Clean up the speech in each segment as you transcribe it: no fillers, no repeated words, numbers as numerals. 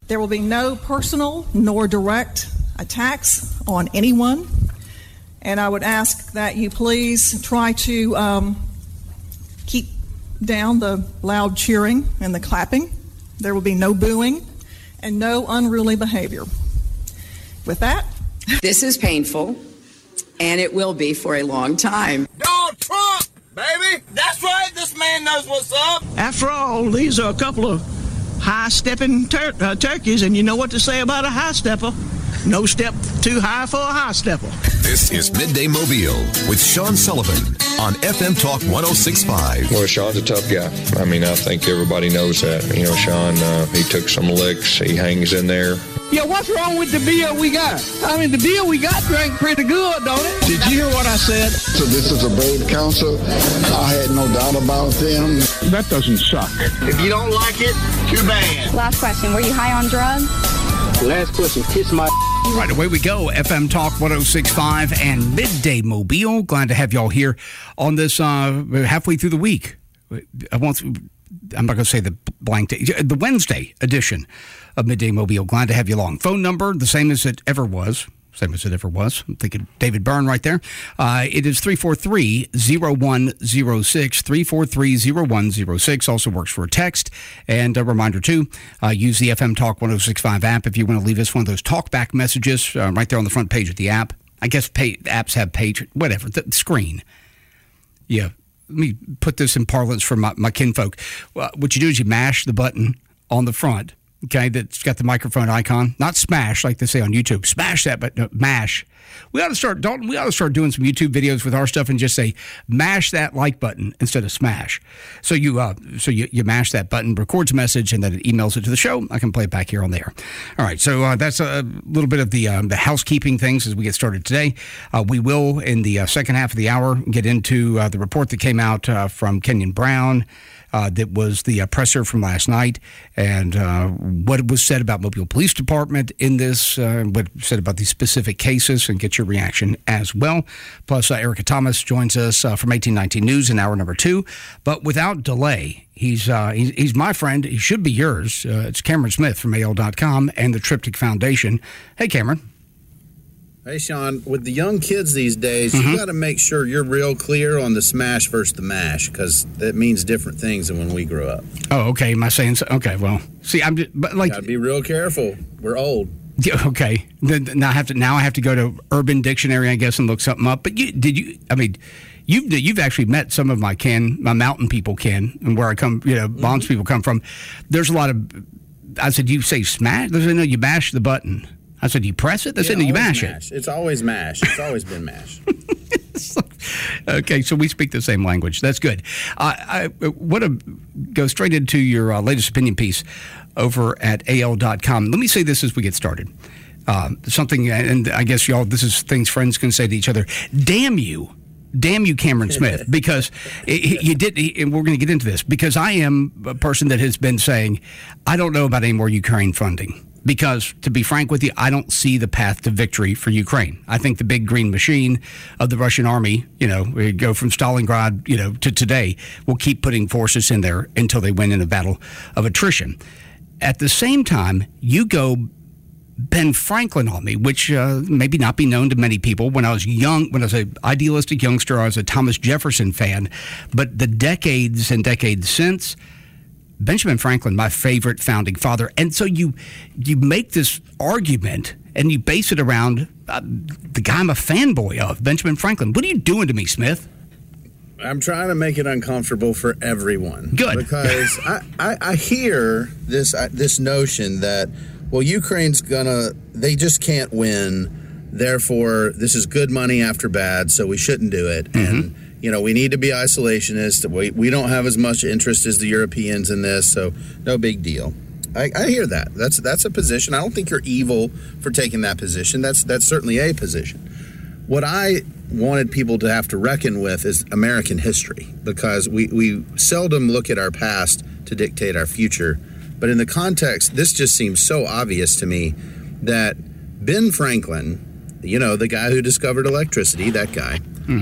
There will be no personal nor direct attacks on anyone. And I would ask that you please try to keep down the loud cheering and the clapping. There will be no booing and no unruly behavior. With that, this is painful, and it will be for a long time. Donald Trump, baby! That's right, this man knows what's up! After all, these are a couple of high-stepping turkeys, and you know what to say about a high-stepper. No step too high for a high-stepper. This is Midday Mobile with Sean Sullivan on FM Talk 106.5. Well, Sean's a tough guy. I mean, I think everybody knows that. You know, Sean, he took some licks. He hangs in there. Yeah, what's wrong with the beer we got? I mean, the beer we got drank pretty good, don't it? Did you hear what I said? So this is a brave council. I had no doubt about them. That doesn't suck. If you don't like it, too bad. Last question, were you high on drugs? Last question, kiss my... Right, away we go. FM Talk 106.5 and Midday Mobile. Glad to have y'all here on this halfway through the week. I'm not going to say the blank day, the Wednesday edition of Midday Mobile. Glad to have you along. Phone number, the same as it ever was. Same as it ever was. I'm thinking David Byrne right there. It is 343-0106, 343-0106. Also works for a text. And a reminder, too, use the FM Talk 106.5 app if you want to leave us one of those talkback messages right there on the front page of the app. I guess apps have page, whatever, the screen. Yeah. Let me put this in parlance for my kinfolk. What you do is you mash the button on the front. Okay, that's got the microphone icon. Not smash, like they say on YouTube. Smash that, but no, mash. We ought to start, Dalton, doing some YouTube videos with our stuff and just say, mash that like button instead of smash. So you mash that button, records a message, and then it emails it to the show. I can play it back here on there. All right, so that's a little bit of the housekeeping things as we get started today. We will, in the second half of the hour, get into the report that came out from Kenyon Brown. That was the presser from last night, and what was said about Mobile Police Department in this, what said about these specific cases, and get your reaction as well. Plus, Erica Thomas joins us from 1819 News in hour number 2. But without delay, he's my friend. He should be yours. It's Cameron Smith from AL.com and the Triptych Foundation. Hey, Cameron. Hey, Sean, with the young kids these days, you got to make sure you're real clear on the smash versus the mash, because that means different things than when we grew up. Oh, okay. Am I saying so? Okay, well, see, I'm just, but like, got to be real careful. We're old. Yeah, okay. Now I have to go to Urban Dictionary, I guess, and look something up. But you've actually met some of my mountain people, and where I come, Bonds people come from. There's a lot of, I said, you say smash? They said, no, you mash the button. I said, you press it? They said, no, you mash it. It's always mash. It's always been mash. Okay, so we speak the same language. That's good. I want to go straight into your latest opinion piece over at AL.com. Let me say this as we get started. Something, and I guess y'all, this is things friends can say to each other. Damn you, Cameron Smith, because you did, and we're going to get into this, because I am a person that has been saying, I don't know about any more Ukraine funding. Because, to be frank with you, I don't see the path to victory for Ukraine. I think the big green machine of the Russian army, we go from Stalingrad, to today, will keep putting forces in there until they win in a battle of attrition. At the same time, you go Ben Franklin on me, which maybe not be known to many people. When I was young, when I was an idealistic youngster, I was a Thomas Jefferson fan. But the decades and decades since, Benjamin Franklin, my favorite founding father. And so you make this argument and you base it around the guy I'm a fanboy of, Benjamin Franklin. What are you doing to me, Smith? I'm trying to make it uncomfortable for everyone. Good. Because I hear this notion that, well, Ukraine's they just can't win. Therefore, this is good money after bad, so we shouldn't do it. Mm-hmm. And we need to be isolationist. We don't have as much interest as the Europeans in this, so no big deal. I hear that. That's a position. I don't think you're evil for taking that position. That's certainly a position. What I wanted people to have to reckon with is American history, because we seldom look at our past to dictate our future. But in the context, this just seems so obvious to me that Ben Franklin, the guy who discovered electricity, that guy,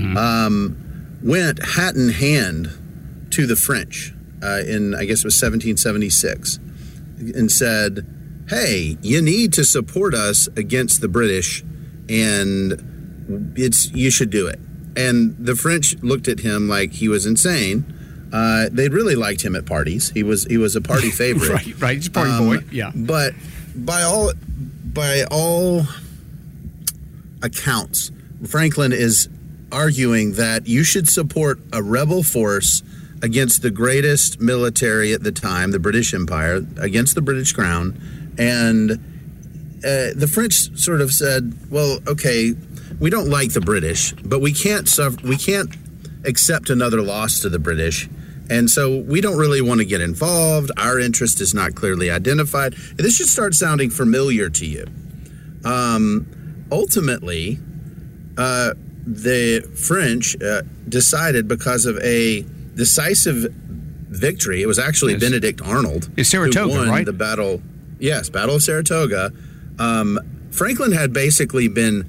went hat in hand to the French in, I guess it was 1776, and said, hey, you need to support us against the British, and you should do it. And the French looked at him like he was insane. They really liked him at parties. He was a party favorite. right. He's a party boy. Yeah. But by all accounts, Franklin is arguing that you should support a rebel force against the greatest military at the time, the British Empire, against the British Crown. And the French sort of said, well, okay, we don't like the British, but we can't accept another loss to the British. And so we don't really want to get involved. Our interest is not clearly identified. This should start sounding familiar to you. Ultimately, the French decided, because of a decisive victory, it was actually Benedict Arnold it's Saratoga, who won right? the battle. Yes, Battle of Saratoga. Franklin had basically been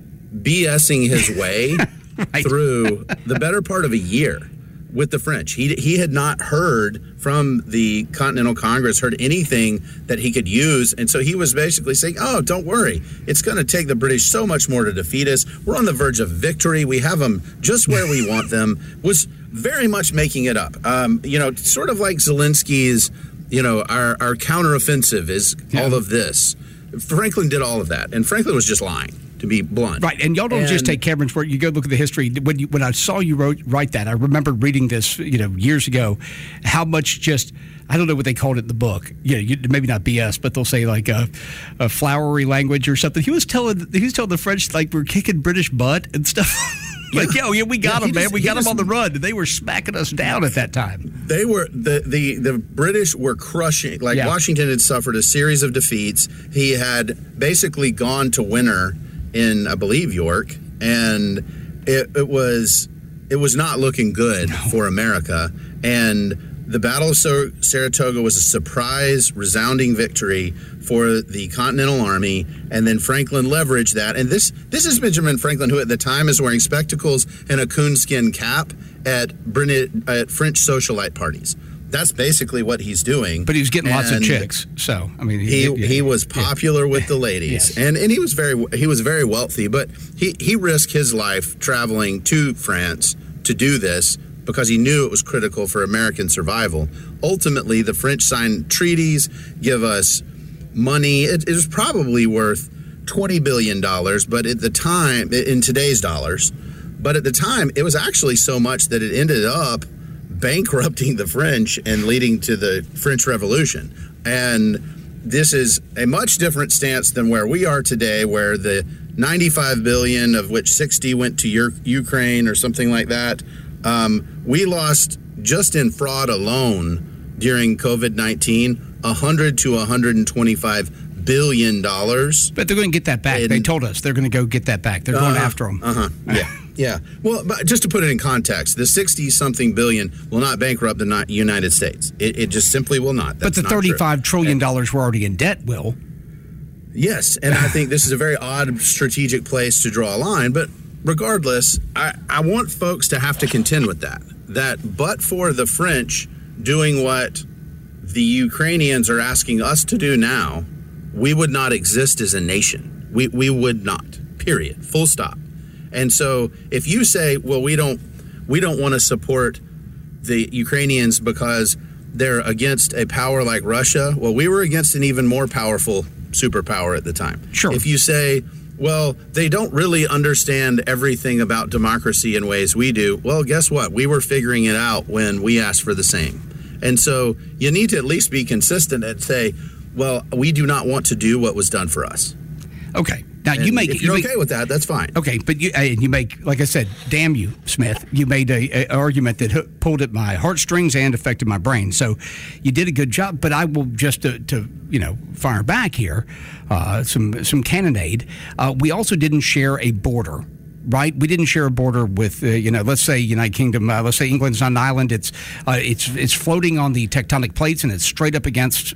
BSing his way right. through the better part of a year with the French. He had not heard from the Continental Congress, heard anything that he could use. And so he was basically saying, oh, don't worry. It's going to take the British so much more to defeat us. We're on the verge of victory. We have them just where we want them. Was very much making it up. Sort of like Zelensky's, our counteroffensive is all of this. Franklin did all of that. And Franklin was just lying, to be blunt. Right, and y'all don't just take Cameron's word. You go look at the history. When I saw you write that, I remember reading this, years ago, how much just, I don't know what they called it in the book. Maybe not BS, but they'll say like a flowery language or something. He was telling the French like we're kicking British butt and stuff. Like, we got them, man. We got them on the run. They were smacking us down at that time. They were the British were crushing. Like Washington had suffered a series of defeats. He had basically gone to winter in, I believe, York, and it was not looking good for America. And the Battle of Saratoga was a surprise, resounding victory for the Continental Army, and then Franklin leveraged that. And this is Benjamin Franklin, who at the time is wearing spectacles and a coonskin cap at French socialite parties. That's basically what he's doing. But he was getting lots of chicks, so I mean, he was popular with the ladies, and he was very wealthy. But he risked his life traveling to France to do this because he knew it was critical for American survival. Ultimately, the French signed treaties, give us money. It was probably worth $20 billion, but at the time, in today's dollars, but at the time, it was actually so much that it ended up bankrupting the French and leading to the French Revolution. And this is a much different stance than where we are today, where the $95 billion, of which 60 went to Ukraine or something like that, we lost just in fraud alone during COVID-19 $100 to $125 billion. But they're going to get that back. They told us they're going to go get that back. They're going after them. Yeah. Well, but just to put it in context, the 60-something billion will not bankrupt the United States. It just simply will not. That's but the $35 trillion we're already in debt will. Yes, and I think this is a very odd strategic place to draw a line. But regardless, I want folks to have to contend with that but for the French doing what the Ukrainians are asking us to do now, we would not exist as a nation. We would not, period, full stop. And so if you say, well, we don't want to support the Ukrainians because they're against a power like Russia, well, we were against an even more powerful superpower at the time. Sure. If you say, well, they don't really understand everything about democracy in ways we do, well, guess what? We were figuring it out when we asked for the same. And so you need to at least be consistent and say, well, we do not want to do what was done for us. Okay. Now, if you're okay with that, that's fine. Okay, but you make, like I said, damn you, Smith. You made a argument that pulled at my heartstrings and affected my brain. So you did a good job, but I will just to fire back here, some cannonade. We also didn't share a border. Right, we didn't share a border with, let's say United Kingdom. Let's say England's not an island. It's floating on the tectonic plates, and it's straight up against,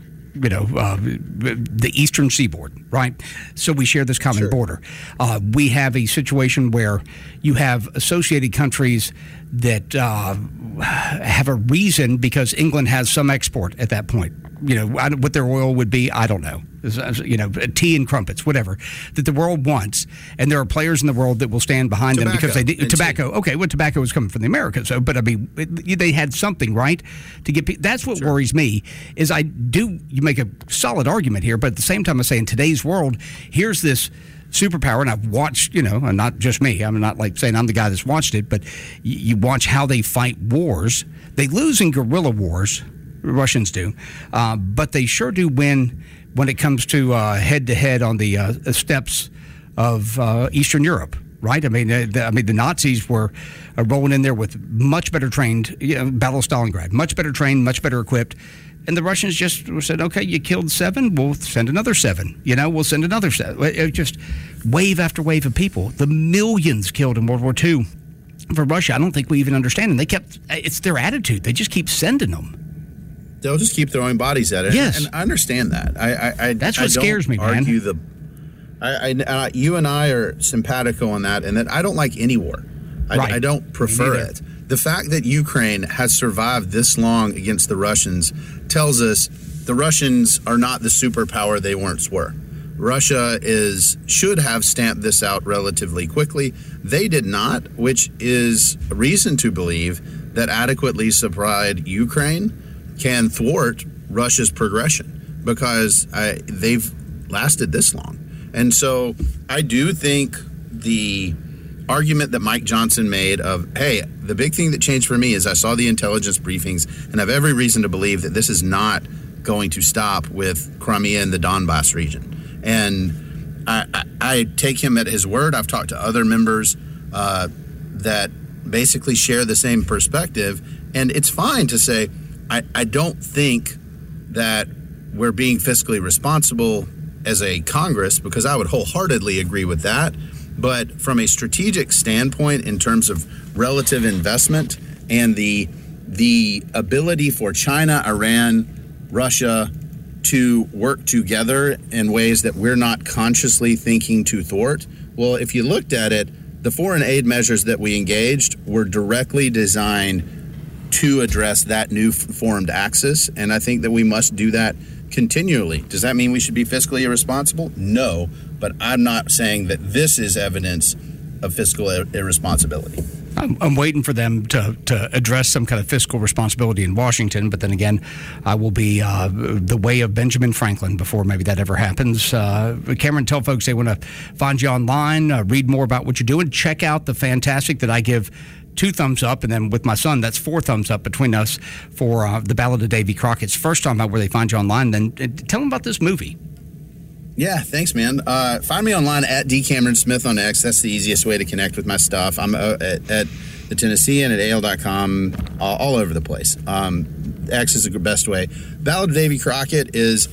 the eastern seaboard. Right, so we share this common border. We have a situation where you have associated countries that have a reason because England has some export at that point. What their oil would be, I don't know. tea and crumpets, whatever, that the world wants. And there are players in the world that will stand behind them because they did tobacco. Tea. Okay, well, tobacco was coming from the Americans. So, but I mean, they had something, right, to get. That's what worries me. Is you make a solid argument here, but at the same time, I say in today's world, here's this superpower, and I've watched, and not just me. I'm not like saying I'm the guy that's watched it, but you watch how they fight wars. They lose in guerrilla wars, Russians do, but they sure do win when it comes to head-to-head on the steppes of Eastern Europe. Right? I mean, the Nazis were rolling in there with much better trained, Battle of Stalingrad, much better trained, much better equipped. And the Russians just said, okay, you killed 7, we'll send another 7. We'll send another 7. It just wave after wave of people. The millions killed in World War II for Russia, I don't think we even understand. And it's their attitude. They just keep sending them. They'll just keep throwing bodies at it. Yes. And I understand that. That's what scares me, man. You and I are simpatico on that, and that I don't like any war. I don't prefer it. The fact that Ukraine has survived this long against the Russians tells us the Russians are not the superpower they once were. Russia should have stamped this out relatively quickly. They did not, which is reason to believe that adequately supplied Ukraine can thwart Russia's progression because they've lasted this long. And so I do think the argument that Mike Johnson made of, hey, the big thing that changed for me is I saw the intelligence briefings and have every reason to believe that this is not going to stop with Crimea and the Donbass region. And I take him at his word. I've talked to other members that basically share the same perspective. And it's fine to say, I don't think that we're being fiscally responsible as a Congress, because I would wholeheartedly agree with that. But from a strategic standpoint, in terms of relative investment and the ability for China, Iran, Russia to work together in ways that we're not consciously thinking to thwart, well, if you looked at it, the foreign aid measures that we engaged were directly designed to address that new formed axis, and I think that we must do that continually. Does that mean we should be fiscally irresponsible? No, but I'm not saying that this is evidence of fiscal irresponsibility. I'm waiting for them to address some kind of fiscal responsibility in Washington, but then again, I will be the way of Benjamin Franklin before maybe that ever happens. Cameron, tell folks they want to find you online, read more about what you're doing, check out the Fantastic that I give 2 thumbs up, and then with my son, that's 4 thumbs up between us for the Ballad of Davy Crockett's. First, talking about where they find you online, then tell them about this movie. Yeah, thanks, man. Find me online at DCameronSmith on X. That's the easiest way to connect with my stuff. I'm at the Tennessean, at AL.com, all over the place. X is the best way. Ballad of Davy Crockett is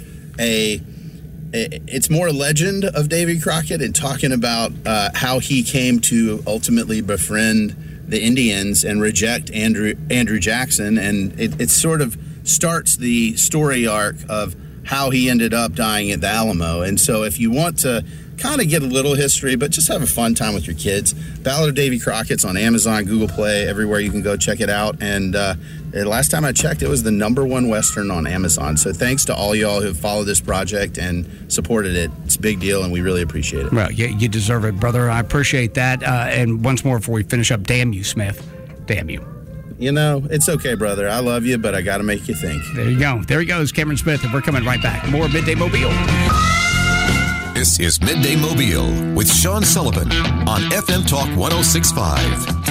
it's more a legend of Davy Crockett and talking about how he came to ultimately befriend the Indians and reject Andrew Jackson, and it sort of starts the story arc of how he ended up dying at the Alamo. And so if you want to kind of get a little history, but just have a fun time with your kids, Ballad of Davy Crockett's on Amazon, Google Play, everywhere you can go check it out. And last time I checked, it was the #1 Western on Amazon. So thanks to all y'all who followed this project and supported it. It's a big deal, and we really appreciate it. Well, you deserve it, brother. I appreciate that. And once more before we finish up, damn you, Smith. Damn you. It's okay, brother. I love you, but I got to make you think. There you go. There he goes, Cameron Smith, and we're coming right back. More Midday Mobile. This is Midday Mobile with Sean Sullivan on FM Talk 106.5.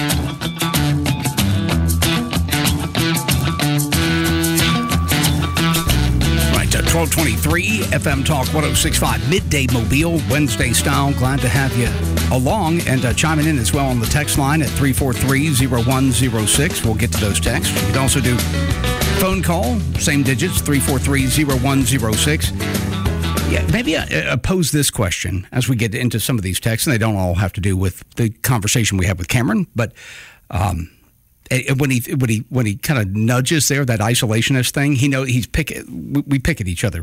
1223 FM Talk 106.5 Midday Mobile, Wednesday style. Glad to have you along and chiming in as well on the text line at 343-0106. We'll get to those texts. You can also do phone call, same digits, 343-0106. Yeah, maybe pose this question as we get into some of these texts, and they don't all have to do with the conversation we had with Cameron, but when he kind of nudges there, that isolationist thing, we pick at each other.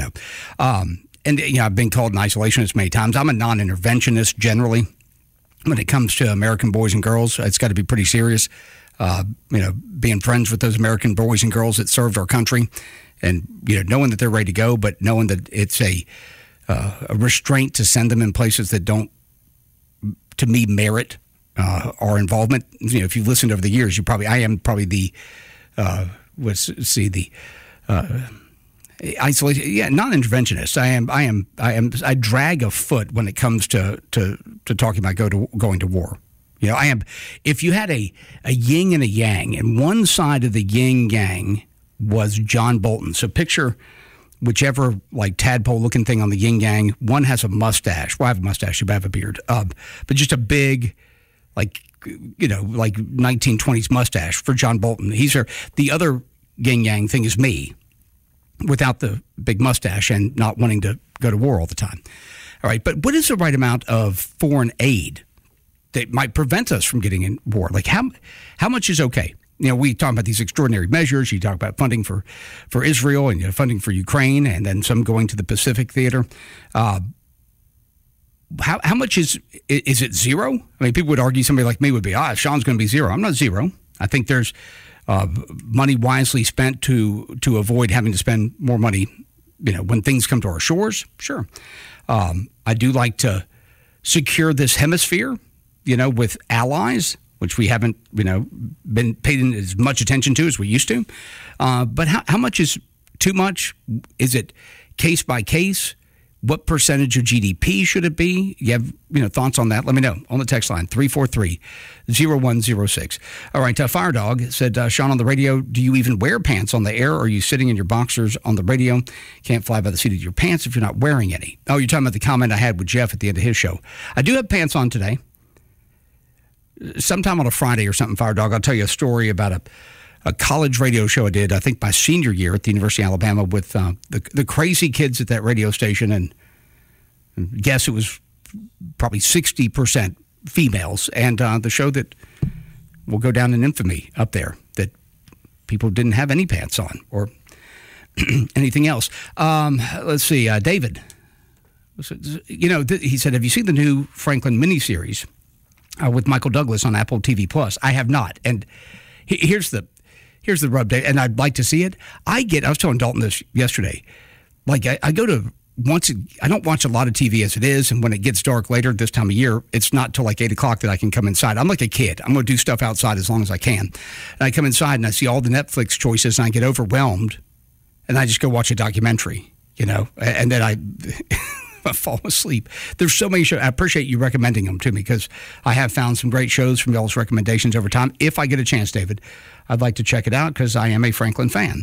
I've been called an isolationist many times. I'm a non-interventionist generally. When it comes to American boys and girls, it's got to be pretty serious. Being friends with those American boys and girls that served our country and knowing that they're ready to go, but knowing that it's a restraint to send them in places that don't, to me, merit our involvement. If you've listened over the years, I am probably the isolation. Yeah, non-interventionist. I drag a foot when it comes to talking about going to war. I am. If you had a yin and a yang, and one side of the yin yang was John Bolton. So picture whichever tadpole looking thing on the yin yang. One has a mustache. Well, I have a mustache. I have a beard. But just a big, 1920s mustache for John Bolton. The other yin yang thing is me, without the big mustache and not wanting to go to war all the time. All right, but what is the right amount of foreign aid that might prevent us from getting in war? How much is okay? We talk about these extraordinary measures. You talk about funding for Israel and funding for Ukraine, and then some going to the Pacific Theater. How much is it zero? I mean, people would argue, somebody like me would be, Sean's going to be zero. I'm not zero. I think there's money wisely spent to avoid having to spend more money, when things come to our shores. Sure. I do like to secure this hemisphere, with allies, which we haven't, been paid as much attention to as we used to. But how much is too much? Is it case by case? What percentage of GDP should it be? You have, thoughts on that? Let me know on the text line, 343-0106. All right, Fire Dog said, Sean, on the radio, do you even wear pants on the air, or are you sitting in your boxers on the radio? Can't fly by the seat of your pants if you're not wearing any. Oh, you're talking about the comment I had with Jeff at the end of his show. I do have pants on today. Sometime on a Friday or something, Fire Dog, I'll tell you a story about a college radio show I did, I think my senior year at the University of Alabama, with the crazy kids at that radio station, and guess it was probably 60% females, and the show that will go down in infamy up there, that people didn't have any pants on or anything else. Let's see, David, he said, have you seen the new Franklin miniseries with Michael Douglas on Apple TV Plus? I have not, and here's the rub, Dave, and I'd like to see it. I was telling Dalton this yesterday. I go to I don't watch a lot of TV as it is, and when it gets dark later this time of year, it's not till 8 o'clock that I can come inside. I'm like a kid. I'm going to do stuff outside as long as I can. And I come inside and I see all the Netflix choices, and I get overwhelmed, and I just go watch a documentary, and then I fall asleep. There's so many shows. I appreciate you recommending them to me, because I have found some great shows from y'all's recommendations over time. If I get a chance, David, I'd like to check it out, because I am a Franklin fan.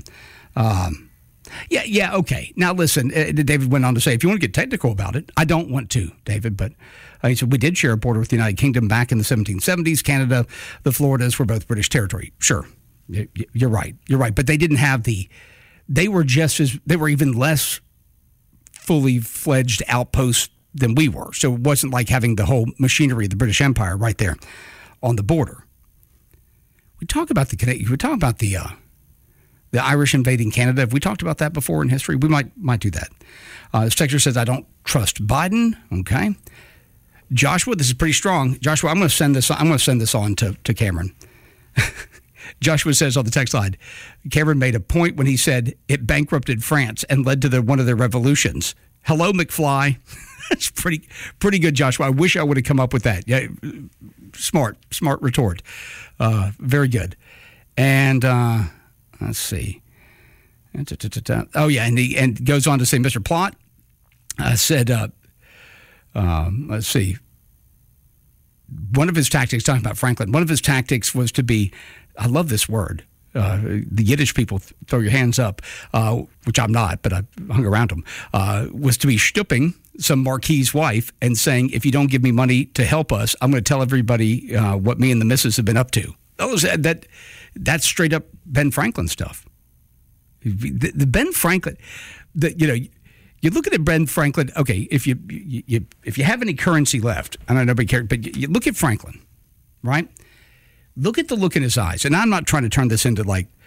Yeah, okay. Now, listen, David went on to say, if you want to get technical about it, I don't want to, David, but he said, we did share a border with the United Kingdom back in the 1770s. Canada, the Floridas were both British territory. Sure, you're right. But they didn't have they were even less fully fledged outposts than we were. So it wasn't like having the whole machinery of the British Empire right there on the border. We talk about the Irish invading Canada. Have we talked about that before in history? We might do that. This texter says, I don't trust Biden. Okay. Joshua, this is pretty strong. Joshua, I'm going to send this on to Cameron. Joshua says on the text line, Cameron made a point when he said it bankrupted France and led to one of their revolutions. Hello, McFly. That's pretty good, Joshua. I wish I would have come up with that. Yeah, smart retort. Very good. And let's see. Oh yeah, and goes on to say, Mr. Plott said, let's see. One of his tactics, talking about Franklin, one of his tactics was to be, I love this word. The Yiddish people, throw your hands up, which I'm not, but I hung around them, was to be stooping some marquis's wife and saying, if you don't give me money to help us, I'm going to tell everybody what me and the missus have been up to. That's straight up Ben Franklin stuff. The Ben Franklin, you look at Ben Franklin. Okay, if you have any currency left, I know nobody cares, but you look at Franklin, right? Look at the look in his eyes, and I'm not trying to turn this into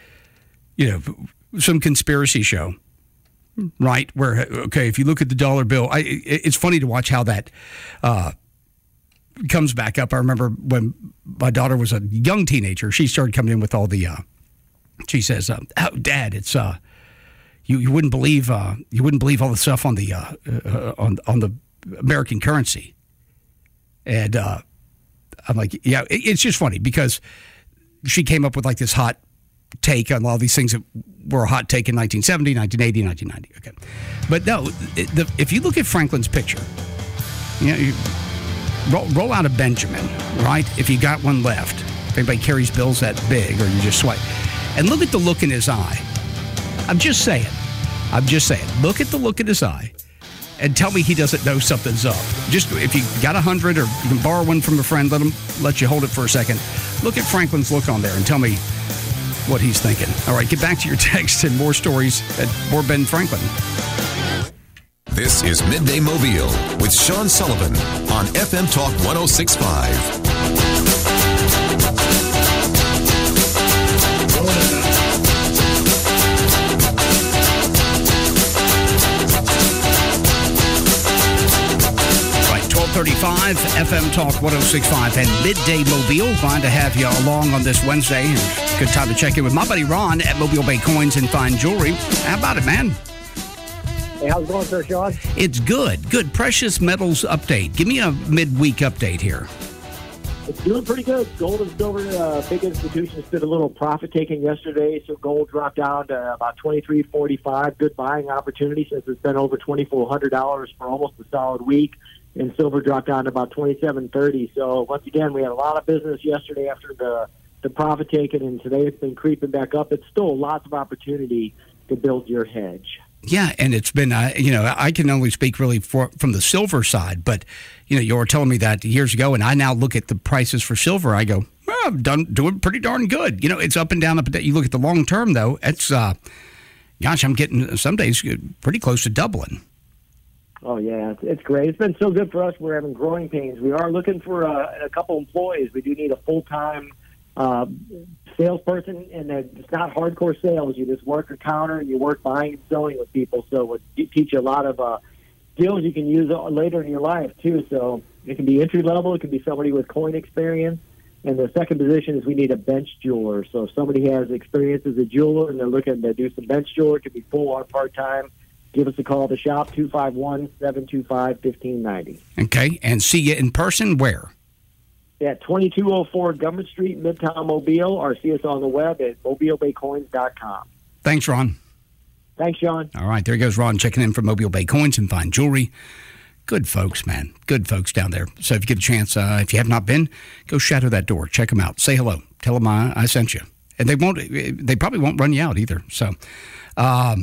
some conspiracy show, right? Where if you look at the dollar bill, it's funny to watch how that comes back up. I remember when my daughter was a young teenager, she started coming in with all the. She says, "Oh, Dad, it's you wouldn't believe all the stuff on the on the American currency. And I'm like, yeah, it's just funny because she came up with like this hot take on all these things that were a hot take in 1970, 1980, 1990. Okay. But no, if you look at Franklin's picture, you roll out a Benjamin, right? If you got one left, if anybody carries bills that big or you just swipe, and look at the look in his eye. I'm just saying. Look at the look in his eye and tell me he doesn't know something's up. Just if you got 100 or you can borrow one from a friend, let you hold it for a second. Look at Franklin's look on there and tell me what he's thinking. All right, get back to your text and more stories at more Ben Franklin. This is Midday Mobile with Sean Sullivan on FM Talk 106.5. Right, 12:35 FM Talk 106.5 and Midday Mobile. Glad to have you along on this Wednesday. And good time to check in with my buddy Ron at Mobile Bay Coins and Fine Jewelry. How about it, man? Hey, how's it going, sir, Sean? It's good. Good. Precious metals update. Give me a midweek update here. It's doing pretty good. Gold and silver, big institutions did a little profit taking yesterday, so gold dropped down to about $23.45. Good buying opportunity since it's been over $2,400 for almost a solid week. And silver dropped down to about $27.30. So once again, we had a lot of business yesterday after the profit taking, and today it's been creeping back up. It's still lots of opportunity to build your hedge. Yeah, and it's been, I can only speak really from the silver side, but, you were telling me that years ago, and I now look at the prices for silver. I go, well, I'm doing pretty darn good. It's up and down, up and down. You look at the long term, though, it's, I'm getting some days pretty close to doubling. Oh, yeah, it's great. It's been so good for us. We're having growing pains. We are looking for a couple employees. We do need a full-time salesperson, and it's not hardcore sales. You just work a counter and you work buying and selling with people. So it teach you a lot of skills you can use later in your life too. So it can be entry level. It can be somebody with coin experience. And the second position is we need a bench jeweler. So if somebody has experience as a jeweler and they're looking to do some bench jeweler, it could be full or part time. Give us a call at the shop, 251-725-1590. Okay, and see you in person where? At 2204 Government Street, Midtown Mobile, or see us on the web at mobilebaycoins.com. Thanks, Ron. Thanks, Sean. All right, there goes Ron checking in for Mobile Bay Coins and Fine Jewelry. Good folks, man. Good folks down there. So if you get a chance, if you have not been, go shadow that door. Check them out. Say hello. Tell them I sent you. And they probably won't run you out either. So, and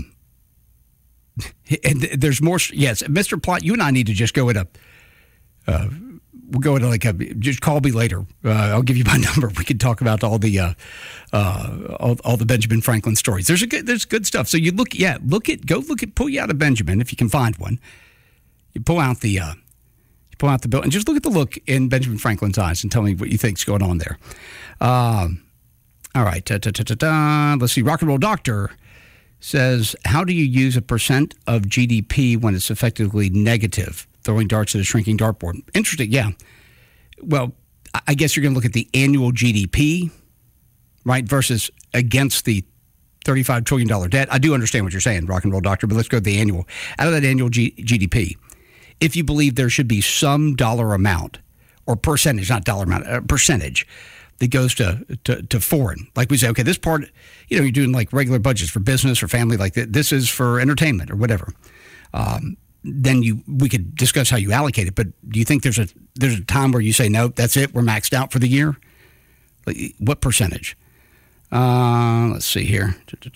there's more. Yes, Mr. Plott, you and I need to just go at we'll go into just call me later. I'll give you my number. We can talk about all the Benjamin Franklin stories. There's good stuff. So you pull you out of Benjamin if you can find one. You pull out the bill and just look at the look in Benjamin Franklin's eyes and tell me what you think's going on there. All right. Let's see. Rock and Roll Doctor says, how do you use a percent of GDP when it's effectively negative? Throwing darts at a shrinking dartboard. Interesting, yeah. Well, I guess you're going to look at the annual GDP, right, versus against the $35 trillion debt. I do understand what you're saying, Rock and Roll Doctor, but let's go to the annual. Out of that annual GDP, if you believe there should be some dollar amount, or percentage, not dollar amount, percentage, that goes to foreign. Like we say, okay, this part, you're doing like regular budgets for business or family, like this is for entertainment or whatever. Then we could discuss how you allocate it. But do you think there's a time where you say, no, that's it, we're maxed out for the year? Like, what percentage? Let's see here.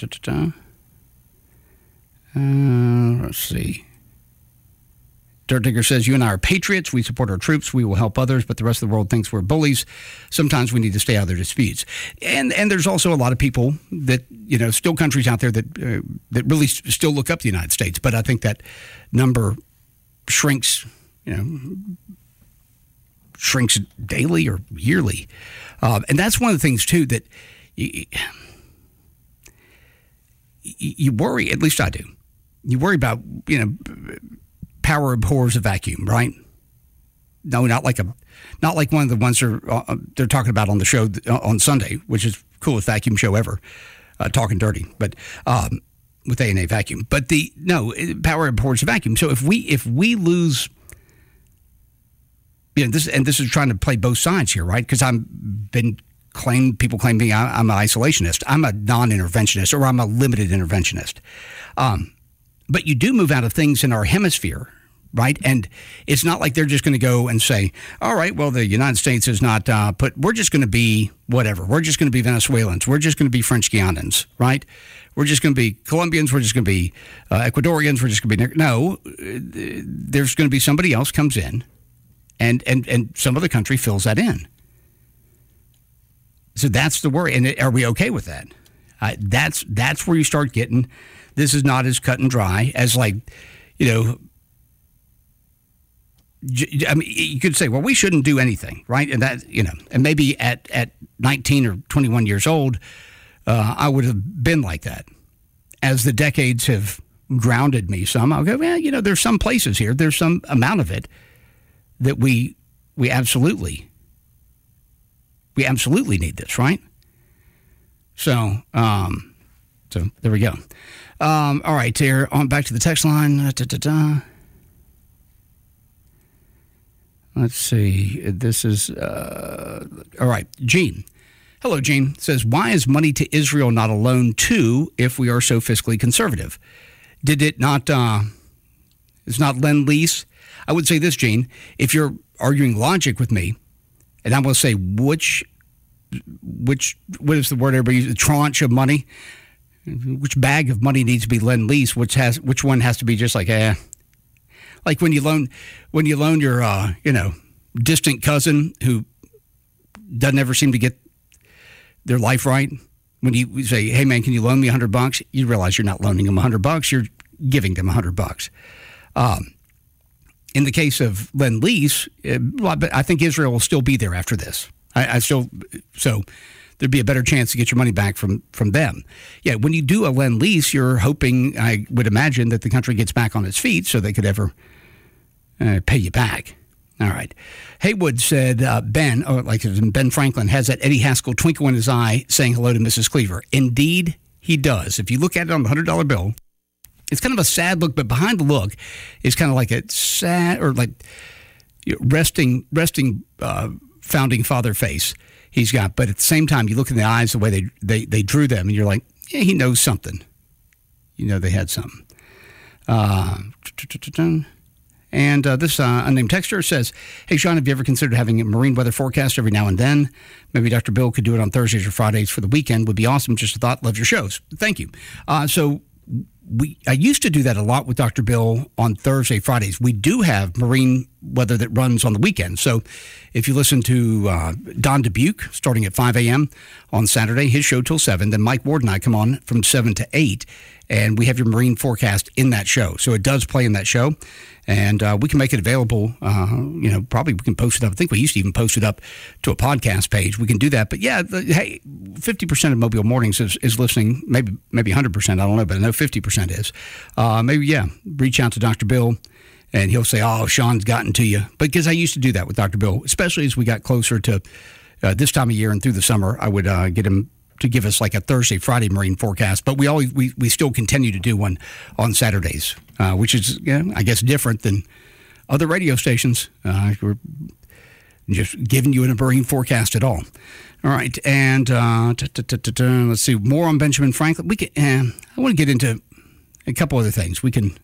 Let's see. Dirt Digger says, you and I are patriots. We support our troops. We will help others, but the rest of the world thinks we're bullies. Sometimes we need to stay out of their disputes. And there's also a lot of people that, still countries out there that really still look up to the United States. But I think that number shrinks daily or yearly. And that's one of the things, too, that you worry, at least I do. You worry about, power abhors a vacuum, right? No, not like one of the ones they're talking about on the show on Sunday, which is the coolest vacuum show ever, Talking Dirty. But with A&A Vacuum. But Power imports a vacuum. So if we lose, this is trying to play both sides here, right? Because people claim me I'm an isolationist. I'm a non-interventionist, or I'm a limited interventionist. But you do move out of things in our hemisphere, right? And it's not like they're just going to go and say, all right, well, the United States is not we're just going to be whatever. We're just going to be Venezuelans. We're just going to be French Guianans, right? We're just going to be Colombians. We're just going to be Ecuadorians. We're just going to be no. There's going to be somebody else comes in, and some other country fills that in. So that's the worry. And are we okay with that? That's where you start getting. This is not as cut and dry as I mean, you could say, well, we shouldn't do anything, right? And that, and maybe at 19 or 21 years old, I would have been like that. As the decades have grounded me some, I'll go, well, there's some places here, there's some amount of it that we absolutely need this, right? So there we go. All right, here on back to the text line. Let's see. This is all right. Gene. Hello, Gene. Says, why is money to Israel not a loan too if we are so fiscally conservative? Did it not? It's not lend lease. I would say this, Gene. If you're arguing logic with me, and I'm going to say what is the word everybody uses? Tranche of money. Which bag of money needs to be lend lease? Which one has to be just like like when you loan your distant cousin who doesn't ever seem to get their life right. When you say, "Hey man, can you loan me $100?" You realize you're not loaning them $100. You're giving them $100. In the case of lend lease, I think Israel will still be there after this. So there'd be a better chance to get your money back from them. Yeah, when you do a lend lease, you're hoping, I would imagine, that the country gets back on its feet so they could ever pay you back. All right. Haywood said, Ben Franklin has that Eddie Haskell twinkle in his eye saying hello to Mrs. Cleaver. Indeed, he does. If you look at it on the $100 bill, it's kind of a sad look, but behind the look is kind of like a sad or like resting founding father face he's got. But at the same time, you look in the eyes, the way they drew them, and you're like, yeah, he knows something. They had something. And this unnamed texter says, hey, Sean, have you ever considered having a marine weather forecast every now and then? Maybe Dr. Bill could do it on Thursdays or Fridays for the weekend. Would be awesome. Just a thought. Love your shows. Thank you. I used to do that a lot with Dr. Bill on Thursday, Fridays. We do have marine weather that runs on the weekend. So if you listen to Don Dubuque starting at 5 a.m. on Saturday, his show till 7, then Mike Ward and I come on from 7 to 8, and we have your marine forecast in that show. So it does play in that show, and we can make it available. Probably we can post it up. I think we used to even post it up to a podcast page. We can do that. But yeah, hey, 50% of Mobile Mornings is listening. Maybe 100%. I don't know, but I know 50% is. Reach out to Dr. Bill, and he'll say, oh, Sean's gotten to you. Because I used to do that with Dr. Bill, especially as we got closer to this time of year and through the summer. I would get him to give us like a Thursday, Friday marine forecast. But we still continue to do one on Saturdays, which is, I guess, different than other radio stations. We're just giving you a marine forecast at all. All right. And let's see, more on Benjamin Franklin. I want to get into a couple other things. We can.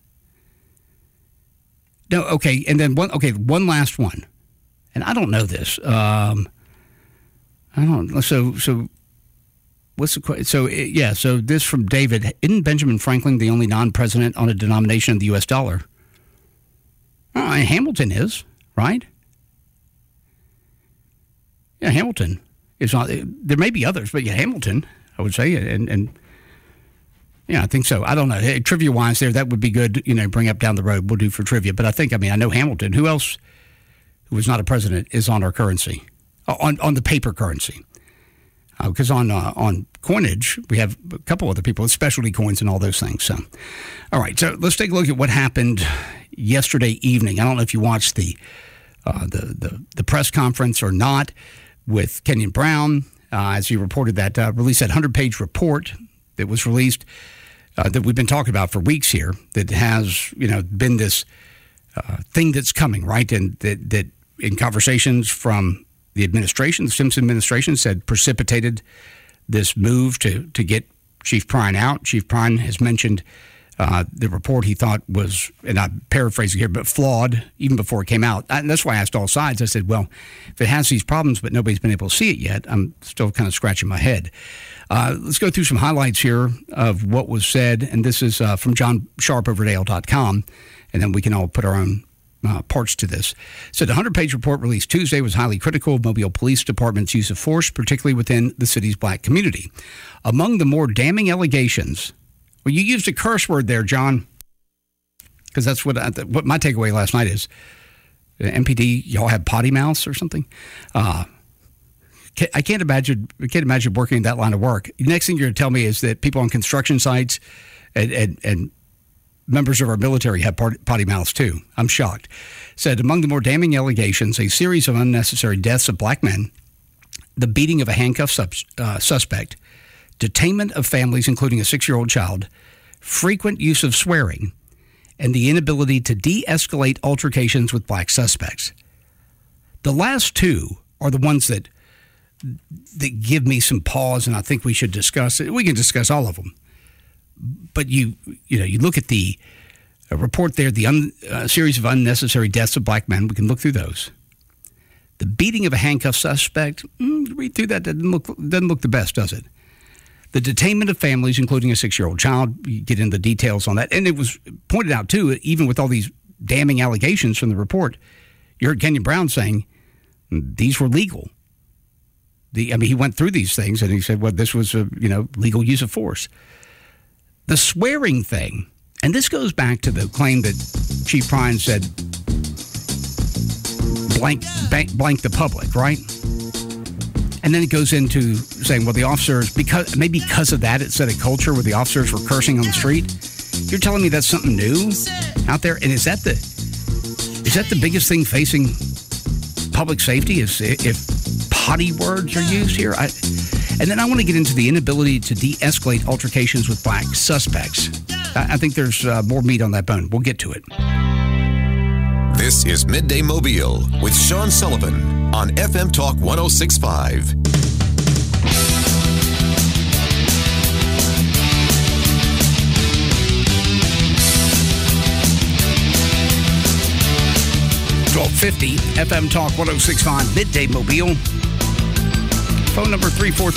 No, okay. And then one last one. And I don't know this. I don't. So. What's the question? So this from David. Isn't Benjamin Franklin the only non-president on a denomination of the U.S. dollar? Hamilton is, right? Yeah, Hamilton is not. There may be others, but yeah, Hamilton, I would say. And yeah, I think so. I don't know. Trivia-wise there, that would be good, bring up down the road. We'll do for trivia. But I know Hamilton. Who else who was not a president is on our currency, on the paper currency? Because on coinage, we have a couple other people with specialty coins and all those things. So, all right. So let's take a look at what happened yesterday evening. I don't know if you watched the press conference or not with Kenyon Brown, as he reported that released that 100-page report that was released that we've been talking about for weeks here that has, been this thing that's coming, right? And that in conversations from the administration, the Simpson administration said precipitated this move to get Chief Prine out. Chief Prine has mentioned the report he thought was, and I'm paraphrasing here, but flawed even before it came out. And that's why I asked all sides. I said, well, if it has these problems but nobody's been able to see it yet, I'm still kind of scratching my head. Let's go through some highlights here of what was said. And this is from John Sharp over at AL.com. And then we can all put our own parts to this. So the 100-page report released Tuesday was highly critical of Mobile Police Department's use of force, particularly within the city's black community. Among the more damning allegations, well, you used a curse word there, John, because that's what my takeaway last night is. MPD, y'all have potty mouths or something? I can't imagine working in that line of work. The next thing you're going to tell me is that people on construction sites and members of our military have potty mouths too. I'm shocked. Said among the more damning allegations, a series of unnecessary deaths of black men, the beating of a handcuffed suspect, detainment of families, including a 6-year-old child, frequent use of swearing, and the inability to de-escalate altercations with black suspects. The last two are the ones that give me some pause, and I think we should discuss it. We can discuss all of them. But you look at the report there, the series of unnecessary deaths of black men. We can look through those. The beating of a handcuffed suspect, read through that, doesn't look the best, does it? The detainment of families, including a 6-year-old child, you get into the details on that. And it was pointed out, too, even with all these damning allegations from the report, you heard Kenyon Brown saying these were legal. He went through these things, and he said, well, this was legal use of force. The swearing thing, and this goes back to the claim that Chief Prine said, blank the public, right? And then it goes into saying, well, the officers, because of that, it set a culture where the officers were cursing on the street. You're telling me that's something new out there? And is that the biggest thing facing public safety? Is if potty words are used here? And then I want to get into the inability to de-escalate altercations with black suspects. I think there's more meat on that bone. We'll get to it. This is Midday Mobile with Sean Sullivan on FM Talk 106.5. $12.50 FM Talk 106.5 Midday Mobile. Phone number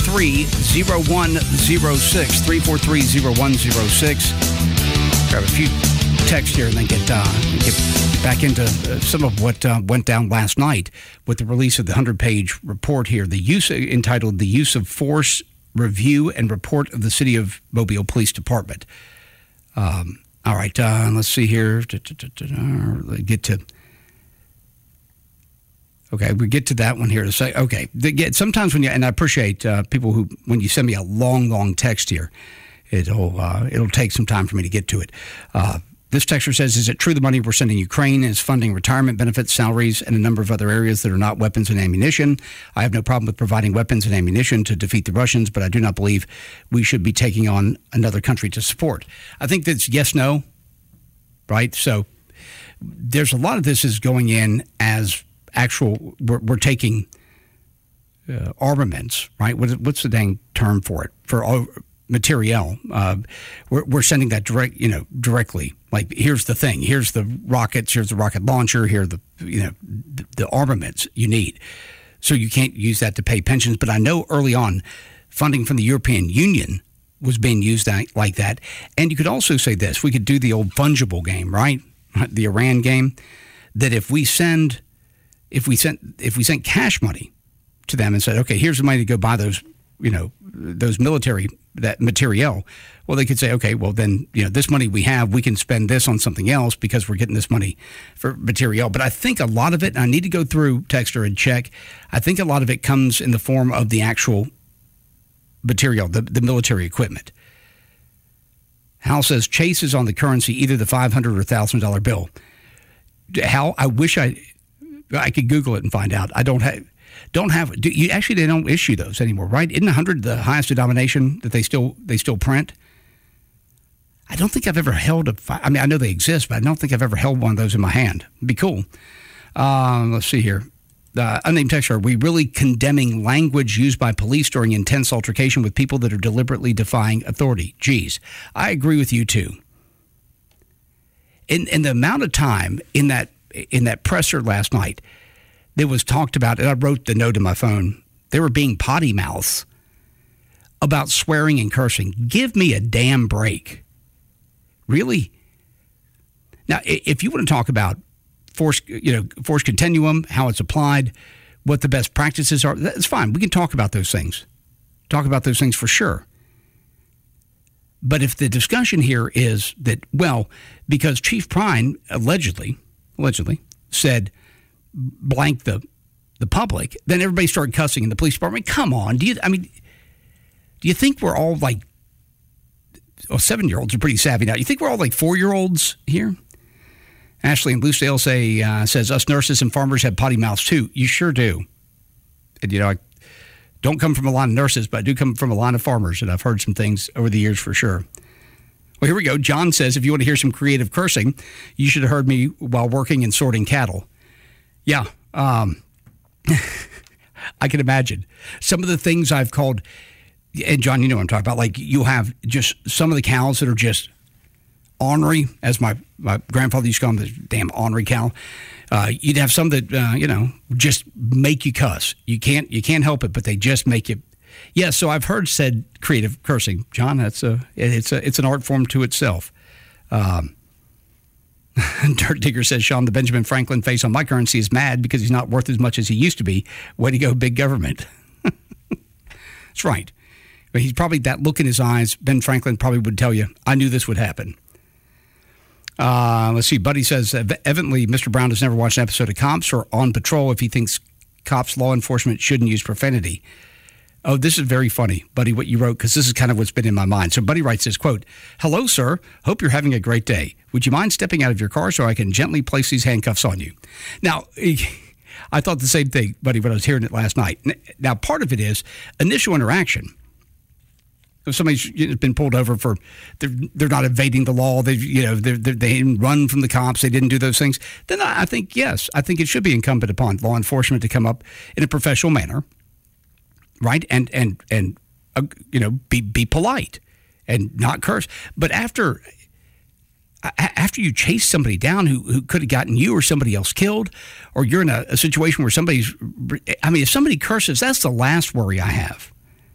343-0106. 343-0106. Grab a few texts here and then get back into some of what went down last night with the release of the 100-page report here, entitled "The Use of Force Review and Report of the City of Mobile Police Department." All right, let's see here. Okay, we get to that one here to say, okay, sometimes and I appreciate people who, when you send me a long text here, it'll take some time for me to get to it. This texter says, is it true the money we're sending Ukraine is funding retirement benefits, salaries, and a number of other areas that are not weapons and ammunition? I have no problem with providing weapons and ammunition to defeat the Russians, but I do not believe we should be taking on another country to support. I think that's yes, no, right? So there's a lot of this is going in as actual, we're taking armaments, right? What's the dang term for it? For materiel. We're sending that directly. Like, here's the thing. Here's the rockets. Here's the rocket launcher. Here are the armaments you need. So you can't use that to pay pensions. But I know early on, funding from the European Union was being used like that. And you could also say this. We could do the old fungible game, right? The Iran game. That if we sent cash money to them and said, okay, here's the money to go buy those military, that materiel, well, they could say, okay, well, then, this money we have, we can spend this on something else because we're getting this money for materiel. But I think a lot of it, and I need to go through Texter and check, I think a lot of it comes in the form of the actual material, the military equipment. Hal says Chase is on the currency, either the $500 or $1,000 bill. Hal, I wish I could Google it and find out. I don't have. They don't issue those anymore, right? Isn't 100 the highest denomination that they still print? I don't think I've ever held I mean, I know they exist, but I don't think I've ever held one of those in my hand. It'd be cool. Let's see here. Unnamed texter, are we really condemning language used by police during intense altercation with people that are deliberately defying authority? Geez, I agree with you too. In the amount of time in that presser last night, that was talked about, and I wrote the note in my phone, they were being potty mouths about swearing and cursing. Give me a damn break. Really? Now, if you want to talk about force continuum, how it's applied, what the best practices are, that's fine. We can talk about those things. Talk about those things for sure. But if the discussion here is that, well, because Chief Prine allegedly said blank the public, then everybody started cussing in the police department. Come on. Do you think we're all like, 7-year-olds are pretty savvy now. You think we're all like 4-year-olds here? Ashley in Lucedale says, us nurses and farmers have potty mouths too. You sure do. And, I don't come from a line of nurses, but I do come from a line of farmers, and I've heard some things over the years for sure. Well, here we go. John says, if you want to hear some creative cursing, you should have heard me while working and sorting cattle. Yeah. I can imagine. Some of the things I've called, and John, you know what I'm talking about, like you'll have just some of the cows that are just ornery, as my grandfather used to call them, the damn ornery cow. You'd have some that, just make you cuss. You can't help it, but they just make you. Yeah, so I've heard said creative cursing. John, it's an art form to itself. Dirt Digger says, Sean, the Benjamin Franklin face on my currency is mad because he's not worth as much as he used to be. Way to go, big government. That's right. But he's probably, that look in his eyes, Ben Franklin probably would tell you, I knew this would happen. Let's see. Buddy says, evidently, Mr. Brown has never watched an episode of Cops or On Patrol if he thinks cops, law enforcement shouldn't use profanity. Oh, this is very funny, Buddy, what you wrote, because this is kind of what's been in my mind. So Buddy writes this, quote, hello, sir. Hope you're having a great day. Would you mind stepping out of your car so I can gently place these handcuffs on you? Now, I thought the same thing, Buddy, when I was hearing it last night. Now, part of it is initial interaction. If somebody's been pulled over for they're not evading the law, they didn't run from the cops, they didn't do those things, then I think, yes, I think it should be incumbent upon law enforcement to come up in a professional manner, right, and be polite and not curse. But after you chase somebody down who could have gotten you or somebody else killed, or you're in a situation where if somebody curses, that's the last worry I have.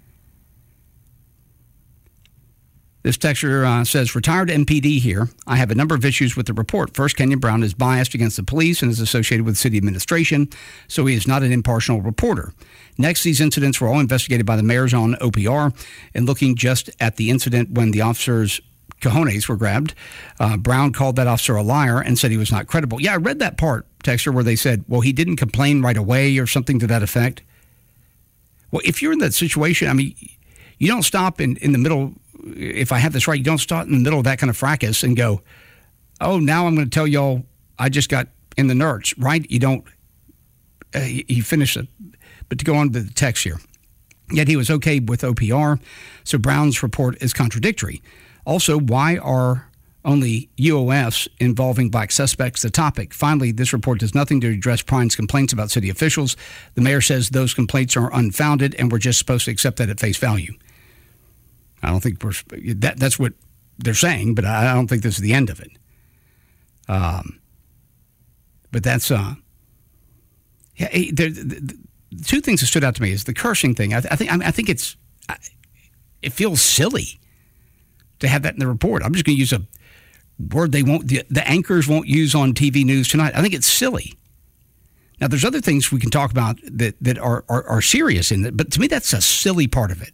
This texter says, retired MPD here. I have a number of issues with the report. First, Kenyon Brown is biased against the police and is associated with city administration, so he is not an impartial reporter. Next, these incidents were all investigated by the mayor's own OPR, and looking just at the incident when the officer's cojones were grabbed, Brown called that officer a liar and said he was not credible. Yeah, I read that part, texter, where they said, well, he didn't complain right away or something to that effect. Well, if you're in that situation, you don't stop in the middle. If I have this right, you don't start in the middle of that kind of fracas and go, oh, now I'm going to tell y'all I just got in the nerds, right? You don't, you finish it. But to go on to the text here, yet he was okay with OPR, so Brown's report is contradictory. Also, why are only UOFs involving black suspects the topic? Finally, this report does nothing to address Prine's complaints about city officials. The mayor says those complaints are unfounded and we're just supposed to accept that at face value. I don't think that's what they're saying, but I don't think this is the end of it. But that's the two things that stood out to me is the cursing thing. I think it feels silly to have that in the report. I'm just going to use a word the anchors won't use on TV news tonight. I think it's silly. Now, there's other things we can talk about that are serious in it, but to me, that's a silly part of it.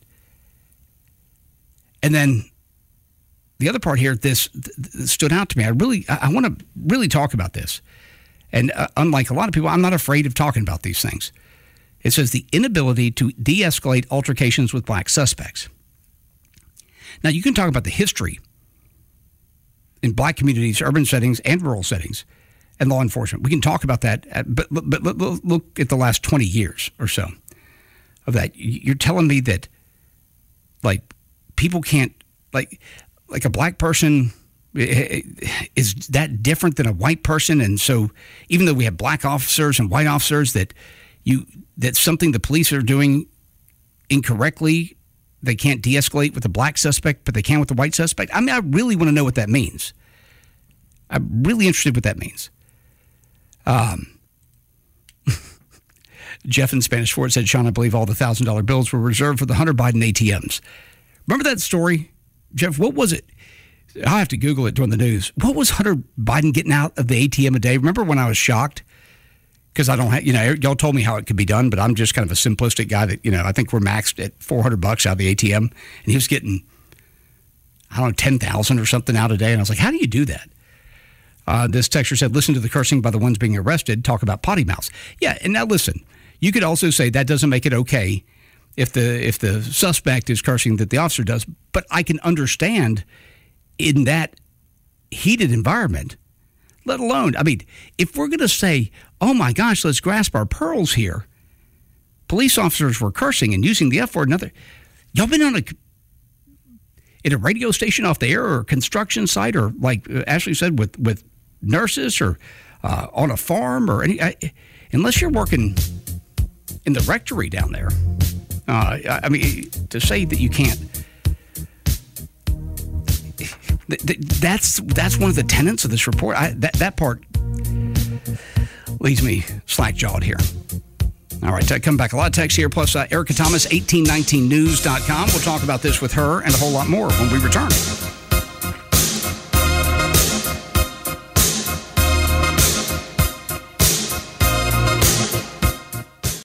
And then the other part here, this stood out to me. I want to really talk about this. And unlike a lot of people, I'm not afraid of talking about these things. It says the inability to de-escalate altercations with black suspects. Now, you can talk about the history in black communities, urban settings, and rural settings, and law enforcement. We can talk about that, but look at the last 20 years or so of that. You're telling me that, like, people can't, like, like a black person, is that different than a white person? And so even though we have black officers and white officers, that's something the police are doing incorrectly, they can't de-escalate with the black suspect, but they can with the white suspect. I mean, I really want to know what that means. I'm really interested what that means. Jeff in Spanish Fort said, Sean, I believe all the $1,000 bills were reserved for the Hunter Biden ATMs. Remember that story? Jeff, what was it? I'll have to Google it during the news. What was Hunter Biden getting out of the ATM a day? Remember when I was shocked? Because I don't have, y'all told me how it could be done, but I'm just kind of a simplistic guy that, I think we're maxed at $400 out of the ATM. And he was getting, I don't know, 10,000 or something out a day. And I was like, how do you do that? This texter said, listen to the cursing by the ones being arrested. Talk about potty mouths. Yeah, and now listen, you could also say that doesn't make it okay if the suspect is cursing that the officer does. But I can understand in that heated environment, let alone, I mean, if we're going to say, oh my gosh, let's grasp our pearls here. Police officers were cursing and using the F word. Y'all been in a radio station off the air or a construction site or like Ashley said with nurses or on a farm or unless you're working in the rectory down there. I mean, to say that you can't. That's one of the tenets of this report. That part leaves me slack-jawed here. All right, come back. A lot of text here, plus Erica Thomas, 1819news.com. We'll talk about this with her and a whole lot more when we return.